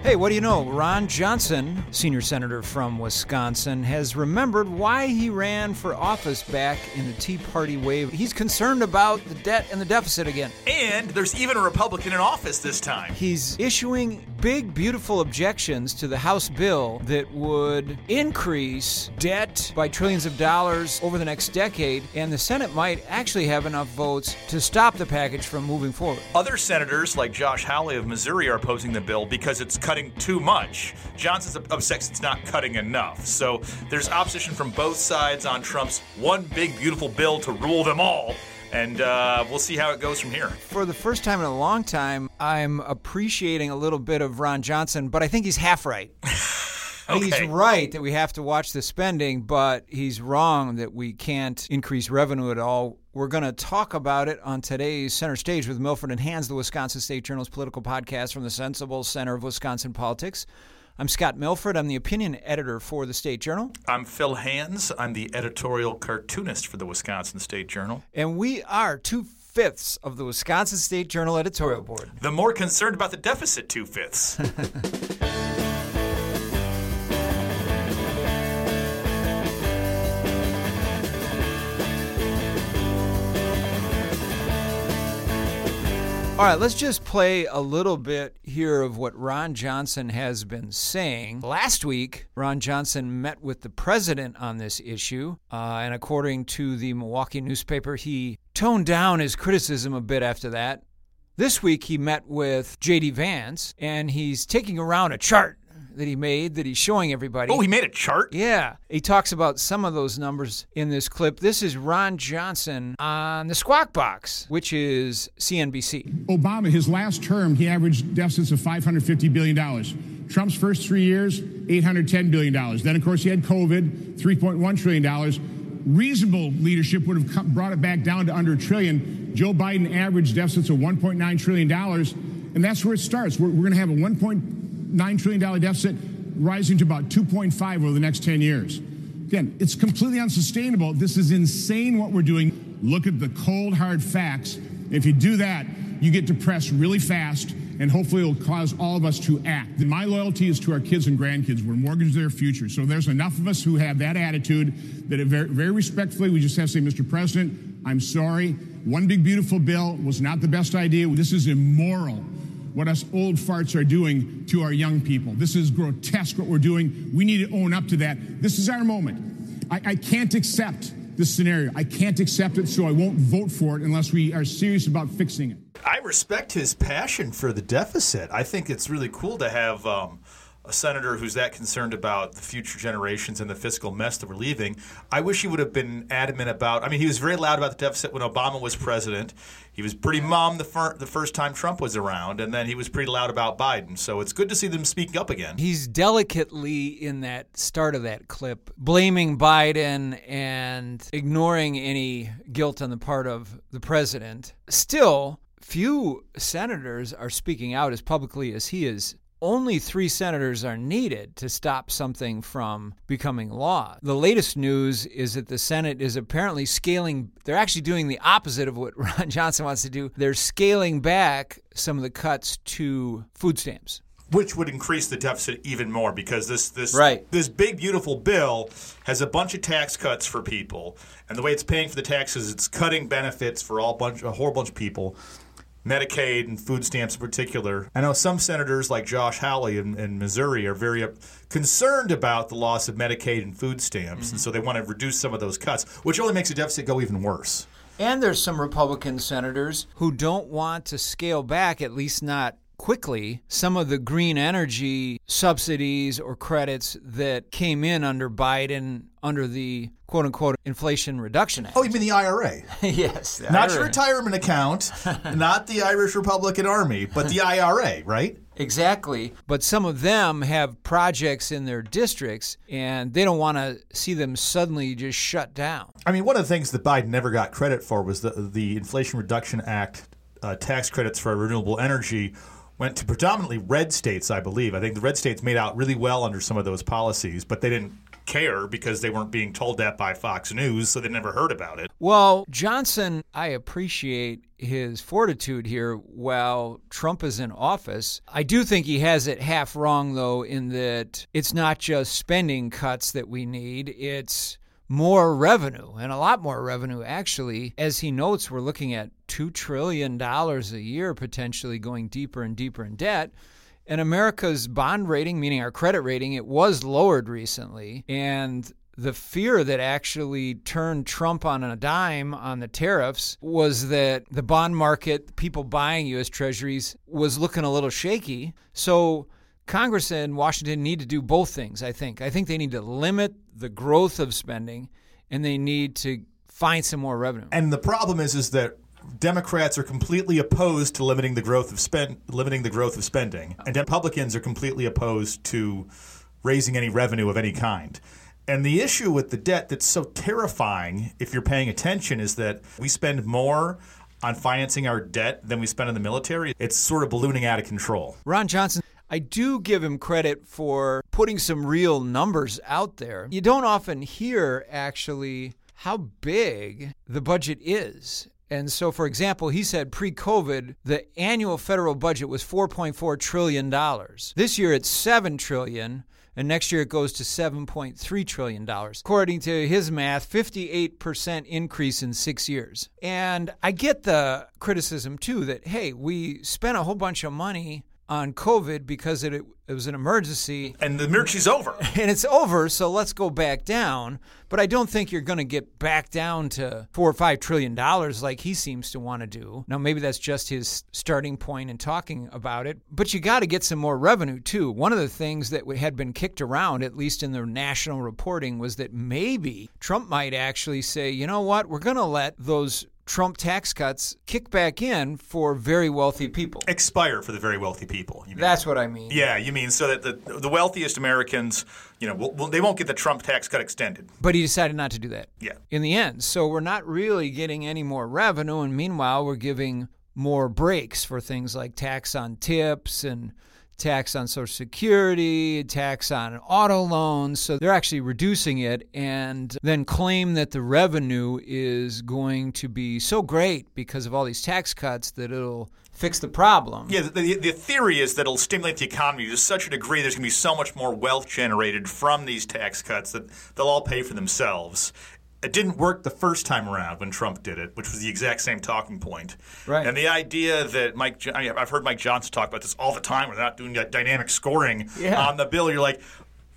Hey, what do you know? Ron Johnson, senior senator from Wisconsin, has remembered why he ran for office back in the Tea Party wave. He's concerned about the debt and the deficit again. And there's even a Republican in office this time. He's issuing big, beautiful objections to the House bill that would increase debt by trillions of dollars over the next decade, and the Senate might actually have enough votes to stop the package from moving forward. Other senators, like Josh Hawley of Missouri, are opposing the bill because it's cutting too much. Johnson's upset it's not cutting enough. So there's opposition from both sides on Trump's one big, beautiful bill to rule them all. And we'll see how it goes from here. For the first time in a long time, I'm appreciating a little bit of Ron Johnson, but I think he's half right. Okay. He's right that we have to watch the spending, but he's wrong that we can't increase revenue at all. We're going to talk about it on today's Center Stage with Milford and Hands, the Wisconsin State Journal's political podcast from the Sensible Center of Wisconsin Politics. I'm Scott Milford. I'm the opinion editor for the State Journal. I'm Phil Hands. I'm the editorial cartoonist for the Wisconsin State Journal. And we are 2/5 of the Wisconsin State Journal editorial board. The more concerned about the deficit 2/5. All right, let's just play a little bit here of what Ron Johnson has been saying. Last week, Ron Johnson met with the president on this issue, and according to the Milwaukee newspaper, he toned down his criticism a bit after that. This week, he met with J.D. Vance, and he's taking around a chart that he made that he's showing everybody. Oh, he made a chart? Yeah. He talks about some of those numbers in this clip. This is Ron Johnson on the Squawk Box, which is CNBC. Obama, his last term, he averaged deficits of $550 billion. Trump's first 3 years, $810 billion. Then, of course, he had COVID, $3.1 trillion. Reasonable leadership would have brought it back down to under $1 trillion. Joe Biden averaged deficits of $1.9 trillion, and that's where it starts. We're going to have a $1.9 trillion deficit rising to about 2.5 over the next 10 years. Again, it's completely unsustainable. This is insane what we're doing. Look at the cold, hard facts. If you do that, you get depressed really fast, and hopefully it'll cause all of us to act. My loyalty is to our kids and grandkids. We're mortgaged their future. So there's enough of us who have that attitude that very, very respectfully, we just have to say, Mr. President, I'm sorry. One big, beautiful bill was not the best idea. This is immoral, what us old farts are doing to our young people. This is grotesque what we're doing. We need to own up to that. This is our moment. I can't accept this scenario. I can't accept it, so I won't vote for it unless we are serious about fixing it. I respect his passion for the deficit. I think it's really cool to have a senator who's that concerned about the future generations and the fiscal mess that we're leaving. I wish he would have been adamant about, I mean, he was very loud about the deficit when Obama was president. He was pretty mum the first time Trump was around, and then he was pretty loud about Biden. So it's good to see them speaking up again. He's delicately, in that start of that clip, blaming Biden and ignoring any guilt on the part of the president. Still, few senators are speaking out as publicly as he is. Only 3 senators are needed to stop something from becoming law. The latest news is that the Senate is apparently they're actually doing the opposite of what Ron Johnson wants to do. They're scaling back some of the cuts to food stamps. Which would increase the deficit even more because this big, beautiful bill has a bunch of tax cuts for people. And the way it's paying for the taxes, it's cutting benefits for a whole bunch of people. Medicaid and food stamps in particular. I know some senators like Josh Hawley in Missouri are very concerned about the loss of Medicaid and food stamps, and so they want to reduce some of those cuts, which only makes the deficit go even worse. And there's some Republican senators who don't want to scale back, at least not quickly, some of the green energy subsidies or credits that came in under Biden under the quote-unquote Inflation Reduction Act. Oh, you mean the IRA? Yes. Not your retirement account, not the Irish Republican Army, but the IRA, right? Exactly. But some of them have projects in their districts, and they don't want to see them suddenly just shut down. I mean, one of the things that Biden never got credit for was the Inflation Reduction Act tax credits for renewable energy went to predominantly red states, I believe. I think the red states made out really well under some of those policies, but they didn't care because they weren't being told that by Fox News, so they never heard about it. Well, Johnson, I appreciate his fortitude here while Trump is in office. I do think he has it half wrong, though, in that it's not just spending cuts that we need, it's more revenue, and a lot more revenue, actually. As he notes, we're looking at $2 trillion a year potentially going deeper and deeper in debt. And America's bond rating, meaning our credit rating, it was lowered recently. And the fear that actually turned Trump on a dime on the tariffs was that the bond market, people buying U.S. Treasuries, was looking a little shaky. So Congress and Washington need to do both things, I think. I think they need to limit the growth of spending, and they need to find some more revenue. And the problem is that Democrats are completely opposed to limiting the growth of spending, and Republicans are completely opposed to raising any revenue of any kind. And the issue with the debt that's so terrifying, if you're paying attention, is that we spend more on financing our debt than we spend on the military. It's sort of ballooning out of control. Ron Johnson, I do give him credit for putting some real numbers out there. You don't often hear, actually, how big the budget is. And so, for example, he said pre-COVID, the annual federal budget was $4.4 trillion. This year, it's $7 trillion. And next year it goes to $7.3 trillion. According to his math, 58% increase in 6 years. And I get the criticism, too, that, hey, we spent a whole bunch of money on COVID because it was an emergency. And the emergency's over. And it's over, so let's go back down. But I don't think you're going to get back down to $4 or $5 trillion like he seems to want to do. Now, maybe that's just his starting point in talking about it. But you got to get some more revenue, too. One of the things that had been kicked around, at least in the national reporting, was that maybe Trump might actually say, you know what, we're going to let those Trump tax cuts kick back in for very wealthy people. Expire for the very wealthy people. That's what I mean. Yeah, you mean so that the wealthiest Americans, they won't get the Trump tax cut extended. But he decided not to do that. Yeah. In the end. So we're not really getting any more revenue, and meanwhile we're giving more breaks for things like tax on tips and tax on Social Security, tax on auto loans. So they're actually reducing it and then claim that the revenue is going to be so great because of all these tax cuts that it'll fix the problem. Yeah, the theory is that it'll stimulate the economy to such a degree there's going to be so much more wealth generated from these tax cuts that they'll all pay for themselves. It didn't work the first time around when Trump did it, which was the exact same talking point. Right. And the idea that I've heard Mike Johnson talk about this all the time. We're not doing that dynamic scoring on the bill. You're like,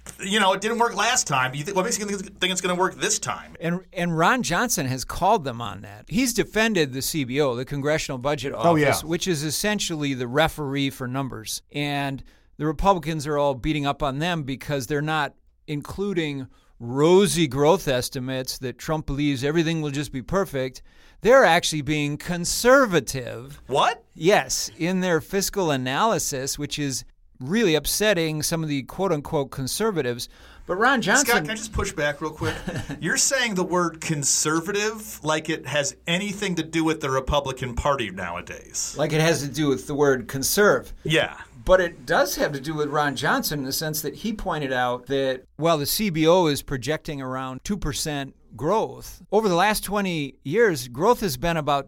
it didn't work last time. What makes you think it's going to work this time? And Ron Johnson has called them on that. He's defended the CBO, the Congressional Budget Office, which is essentially the referee for numbers. And the Republicans are all beating up on them because they're not including rosy growth estimates that Trump believes everything will just be perfect. They're actually being conservative. What? Yes, in their fiscal analysis, which is really upsetting some of the quote-unquote conservatives. But Ron Johnson... Scott, can I just push back real quick? You're saying the word conservative like it has anything to do with the Republican Party nowadays. Like it has to do with the word conserve. Yeah. But it does have to do with Ron Johnson in the sense that he pointed out that while the CBO is projecting around 2% growth, over the last 20 years, growth has been about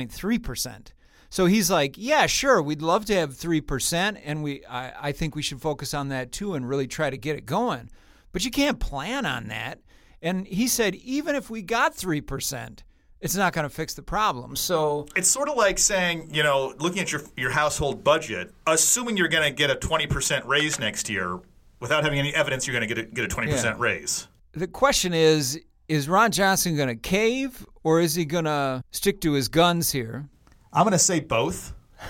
2.3%. So he's like, yeah, sure, we'd love to have 3%, and I think we should focus on that too and really try to get it going. But you can't plan on that. And he said, even if we got 3%, it's not going to fix the problem. So it's sort of like saying, looking at your household budget, assuming you're going to get a 20% raise next year without having any evidence you're going to get a 20% raise. The question is Ron Johnson going to cave or is he going to stick to his guns here? I'm going to say both.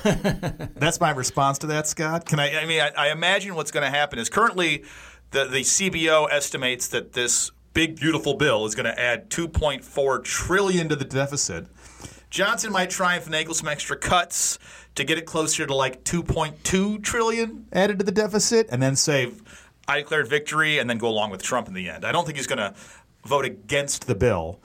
That's my response to that, Scott. I imagine what's going to happen is currently the CBO estimates that this big, beautiful bill is going to add $2.4 trillion to the deficit. Johnson might try and finagle some extra cuts to get it closer to like $2.2 trillion added to the deficit and then say, I declared victory, and then go along with Trump in the end. I don't think he's going to vote against the bill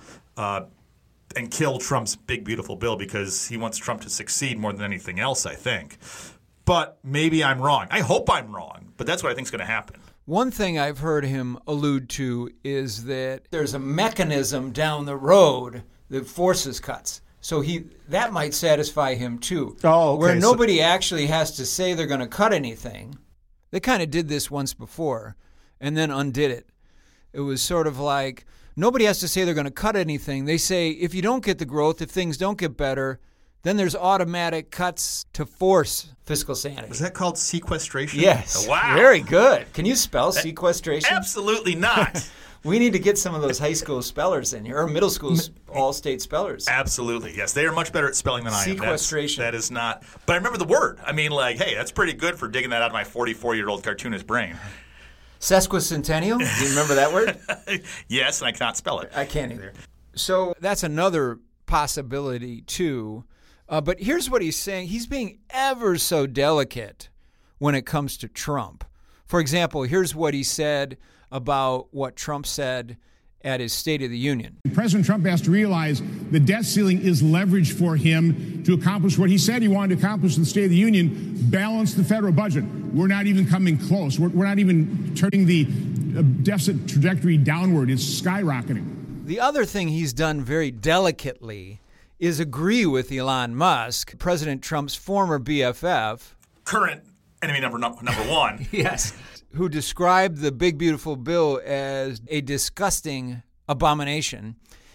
and kill Trump's big, beautiful bill because he wants Trump to succeed more than anything else, I think. But maybe I'm wrong. I hope I'm wrong, but that's what I think is going to happen. One thing I've heard him allude to is that there's a mechanism down the road that forces cuts. So that might satisfy him too. Oh, okay. Where nobody actually has to say they're going to cut anything. They kind of did this once before and then undid it. It was sort of like nobody has to say they're going to cut anything. They say if you don't get the growth, if things don't get better, then there's automatic cuts to force fiscal sanity. Is that called sequestration? Yes. Wow. Very good. Can you spell sequestration? Absolutely not. We need to get some of those high school spellers in here, or middle school all-state spellers. Absolutely, yes. They are much better at spelling than I am. Sequestration. That is not. But I remember the word. I mean, like, hey, that's pretty good for digging that out of my 44-year-old cartoonist brain. Sesquicentennial? Do you remember that word? Yes, and I cannot spell it. I can't either. So that's another possibility, too. But here's what he's saying. He's being ever so delicate when it comes to Trump. For example, here's what he said about what Trump said at his State of the Union. President Trump has to realize the debt ceiling is leverage for him to accomplish what he said he wanted to accomplish in the State of the Union, balance the federal budget. We're not even coming close. We're not even turning the deficit trajectory downward. It's skyrocketing. The other thing he's done very delicately is agree with Elon Musk, President Trump's former BFF. Current enemy number one. Yes. Who described the big, beautiful bill as a disgusting abomination.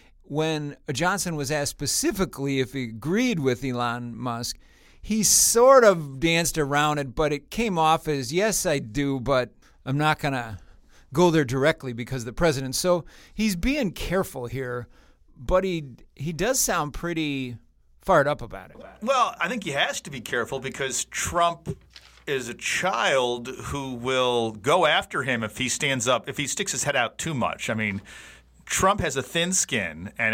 When Johnson was asked specifically if he agreed with Elon Musk, he sort of danced around it, but it came off as, yes, I do, but I'm not going to go there directly because of the president. So he's being careful here, but he does sound pretty fired up about it. Well, I think he has to be careful because Trump is a child who will go after him if he stands up, if he sticks his head out too much. I mean, Trump has a thin skin, and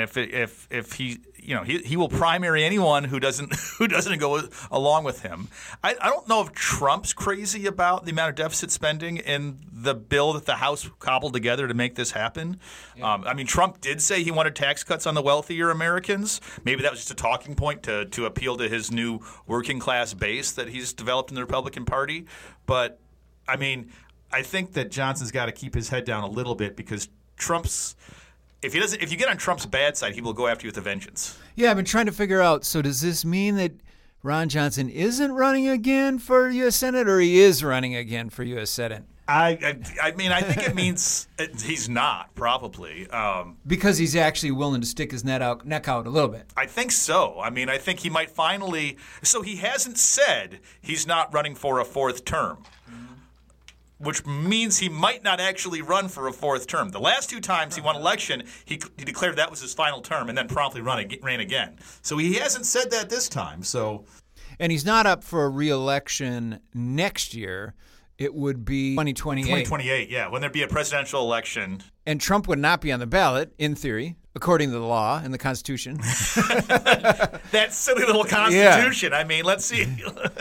if he, you know, he will primary anyone who doesn't go along with him. I don't know if Trump's crazy about the amount of deficit spending in the bill that the House cobbled together to make this happen. Yeah. I mean, Trump did say he wanted tax cuts on the wealthier Americans. Maybe that was just a talking point to appeal to his new working class base that he's developed in the Republican Party. But I mean, I think that Johnson's got to keep his head down a little bit because Trump's. If you get on Trump's bad side, he will go after you with a vengeance. Yeah, I've been trying to figure out, so does this mean that Ron Johnson isn't running again for U.S. Senate, or he is running again for U.S. Senate? I mean, I think it means he's not, probably. Because he's actually willing to stick his neck out a little bit. I think so. I mean, I think he might finally – so he hasn't said he's not running for a fourth term. Which means he might not actually run for a fourth term. The last two times he won election, he declared that was his final term and then promptly ran again. So he hasn't said that this time. And he's not up for a re-election next year. It would be 2028. 2028, yeah, when there'd be a presidential election. And Trump would not be on the ballot, in theory, according to the law and the Constitution. That silly little Constitution. Yeah. I mean, let's see.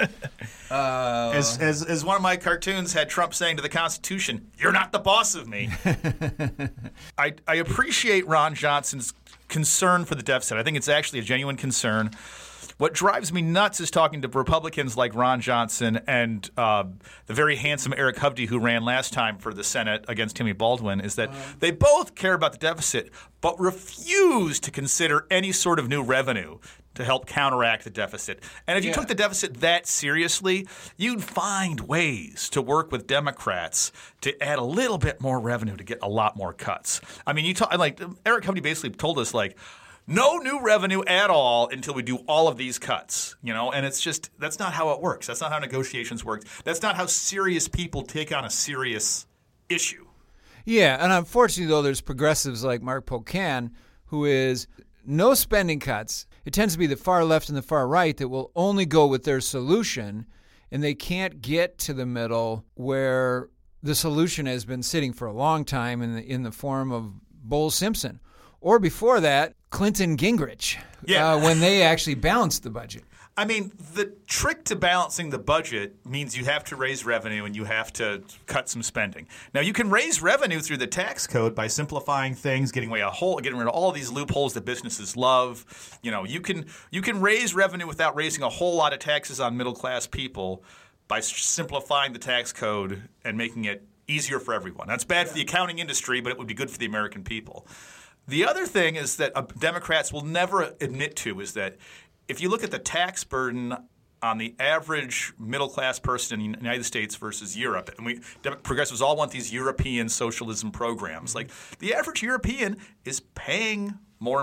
As one of my cartoons had Trump saying to the Constitution, "You're not the boss of me." I appreciate Ron Johnson's concern for the deficit. I think it's actually a genuine concern. What drives me nuts is talking to Republicans like Ron Johnson and the very handsome Eric Hovde, who ran last time for the Senate against Timmy Baldwin, is that they both care about the deficit but refuse to consider any sort of new revenue to help counteract the deficit. And if you took the deficit that seriously, you'd find ways to work with Democrats to add a little bit more revenue to get a lot more cuts. I mean, Eric Hovde basically told us, no new revenue at all until we do all of these cuts, and it's just that's not how it works. That's not how negotiations work. That's not how serious people take on a serious issue. Yeah, and unfortunately, though, there's progressives like Mark Pocan, who is no spending cuts. It tends to be the far left and the far right that will only go with their solution, and they can't get to the middle where the solution has been sitting for a long time in the form of Bowles Simpson. Or before that, Clinton Gingrich, when they actually balanced the budget. I mean, the trick to balancing the budget means you have to raise revenue and you have to cut some spending. Now, you can raise revenue through the tax code by simplifying things, getting rid of all these loopholes that businesses love. You can raise revenue without raising a whole lot of taxes on middle-class people by simplifying the tax code and making it easier for everyone. That's bad for the accounting industry, but it would be good for the American people. The other thing is that Democrats will never admit to is that if you look at the tax burden on the average middle-class person in the United States versus Europe, and progressives all want these European socialism programs. Like the average European is paying more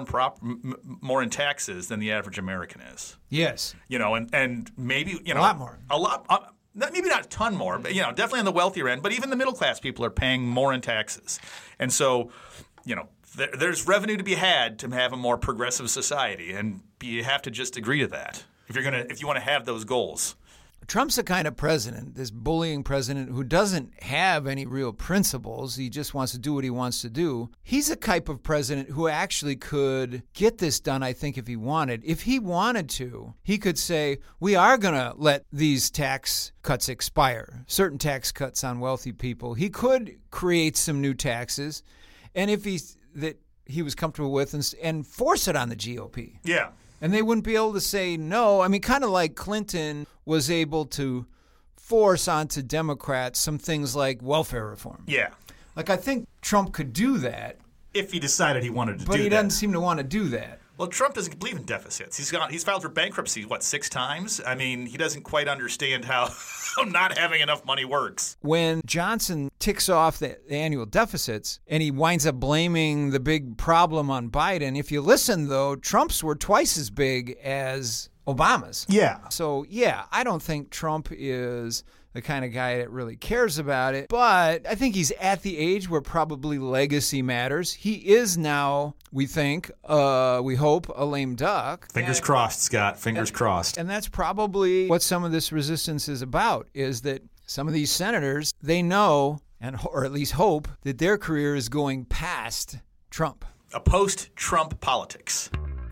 in taxes than the average American is. Yes. And maybe a lot more. Maybe not a ton more, but definitely on the wealthier end. But even the middle-class people are paying more in taxes, and so there's revenue to be had to have a more progressive society, and you have to just agree to that if you want to have those goals. Trump's the kind of president, this bullying president who doesn't have any real principles. He just wants to do what he wants to do. He's a type of president who actually could get this done, I think, if he wanted. If he wanted to, he could say, we are going to let these tax cuts expire, certain tax cuts on wealthy people. He could create some new taxes, and if he was comfortable with, and force it on the GOP. Yeah. And they wouldn't be able to say no. I mean, kind of like Clinton was able to force onto Democrats some things like welfare reform. Yeah. Like, I think Trump could do that. If he decided he wanted to do that. But he doesn't seem to want to do that. Well, Trump doesn't believe in deficits. He's filed for bankruptcy, 6 times? I mean, he doesn't quite understand how not having enough money works. When Johnson ticks off the annual deficits and he winds up blaming the big problem on Biden, if you listen, though, Trump's were twice as big as Obama's. Yeah. So, I don't think Trump is the kind of guy that really cares about it. But I think he's at the age where probably legacy matters. He is now, we think, we hope, a lame duck. Fingers crossed, Scott. Fingers crossed. And that's probably what some of this resistance is about, is that some of these senators, they know, or at least hope, that their career is going past Trump. A post-Trump politics.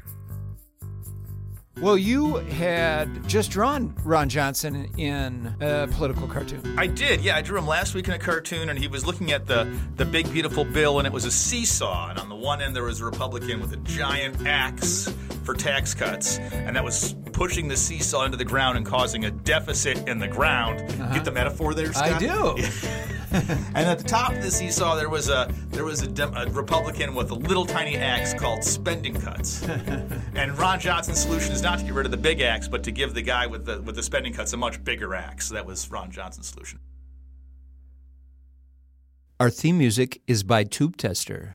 Well, you had just drawn Ron Johnson in a political cartoon. I did, yeah. I drew him last week in a cartoon, and he was looking at the big, beautiful bill, and it was a seesaw. And on the one end, there was a Republican with a giant axe for tax cuts, and that was pushing the seesaw into the ground and causing a deficit in the ground. Get the metaphor there, Scott? I do. And at the top of the seesaw, there was a Republican with a little tiny axe called spending cuts. And Ron Johnson's solution is not to get rid of the big axe, but to give the guy with the spending cuts a much bigger axe. That was Ron Johnson's solution. Our theme music is by Tube Tester.